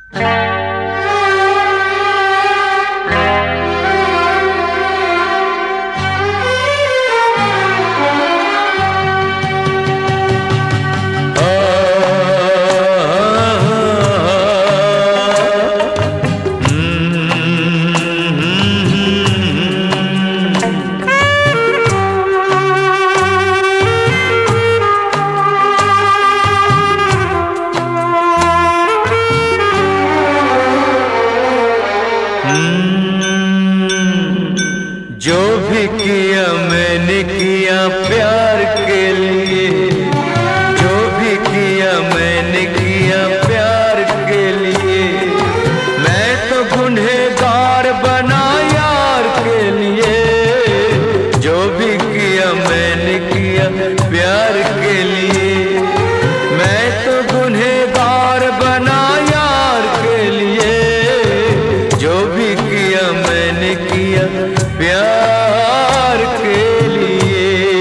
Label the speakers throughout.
Speaker 1: जो भी किया मैंने किया प्यार के लिए, जो भी किया मैंने किया प्यार के लिए। मैं तो गुनहगार बना यार के लिए, जो भी किया मैंने किया प्यार के लिए। मैं तो गुनहगार बना यार के लिए, जो भी किया मैंने किया प्यार के लिए।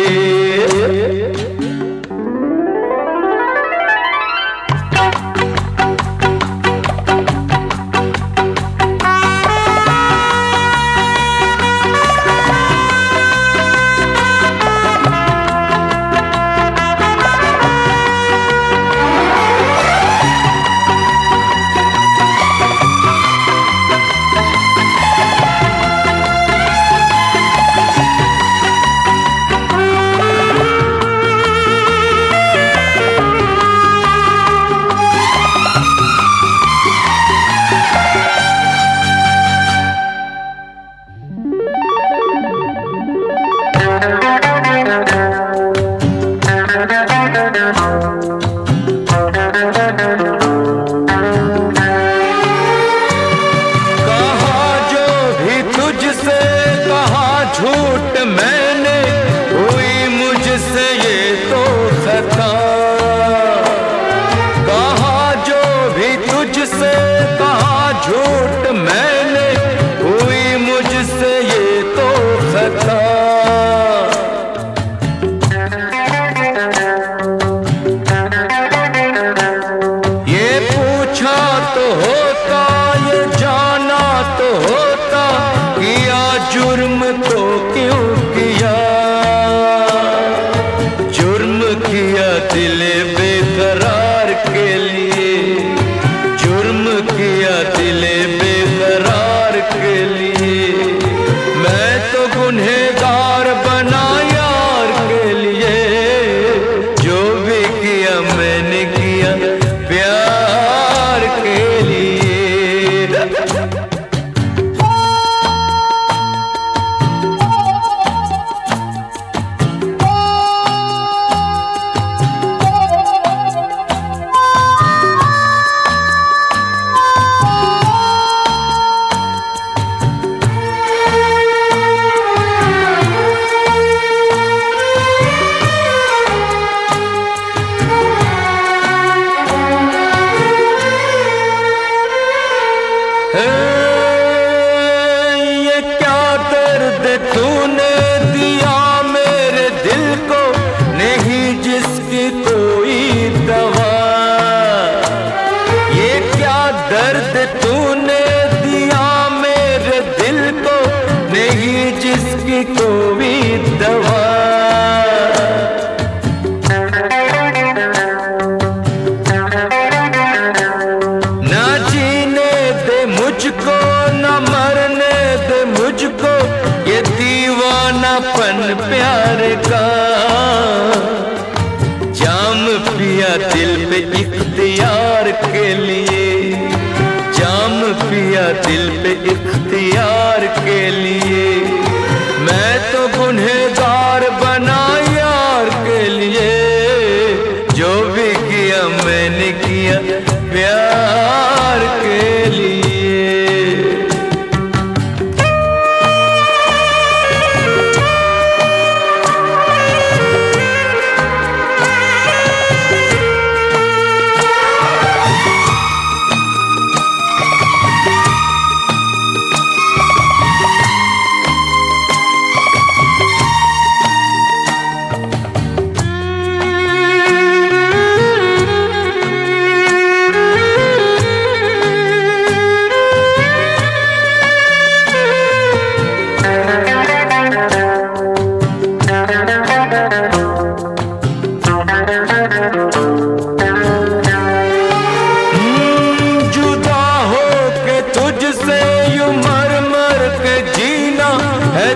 Speaker 1: झूठ मैंने हुई मुझसे ये तो खता, कहा जो भी तुझसे कहा झूठ मैंने हुई मुझसे ये तो खता। ये पूछा तो होता, ये जाना तो होता, किया जुर्म तो क्यों किया। जुर्म किया दिल बेकरार के लिए, जुर्म किया दिल बेकरार के लिए। मैं तो गुनहगार बना यार के लिए, जो भी किया मैंने किया प्यार के लिए। ये क्या दर्द तूने दिया मेरे दिल को, नहीं जिसकी कोई दवा। ये क्या दर्द तूने दिया मेरे दिल को, नहीं जिसकी कोई दवा। मुझको न मरने दे मुझको, ये दीवानापन प्यार का। जाम पिया दिल पे इख्तियार के लिए, जाम पिया दिल पे इख्तियार के लिए। मैं तो गुनहगार बना यार के लिए, जो भी किया मैंने किया प्यार के लिए।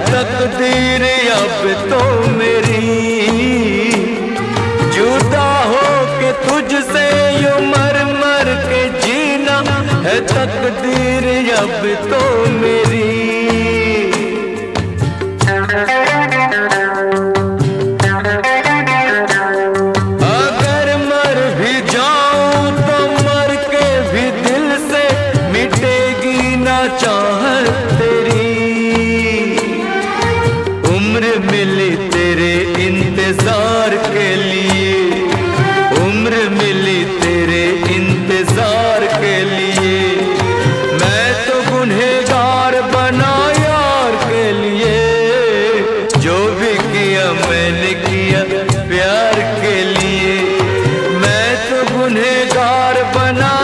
Speaker 1: तकदीर अब तो मेरी, जुदा हो के तुझसे यूं मर मर के जीना है तकदीर अब तो मेरी। अगर मर भी जाऊं तो मर के भी दिल से मिटेगी ना चाहत तेरी। उम्र मिली तेरे इंतजार के लिए, उम्र मिली तेरे इंतजार के लिए। मैं तो गुनहगार बना यार के लिए, जो भी किया मैंने किया प्यार के लिए। मैं तो गुनहगार बना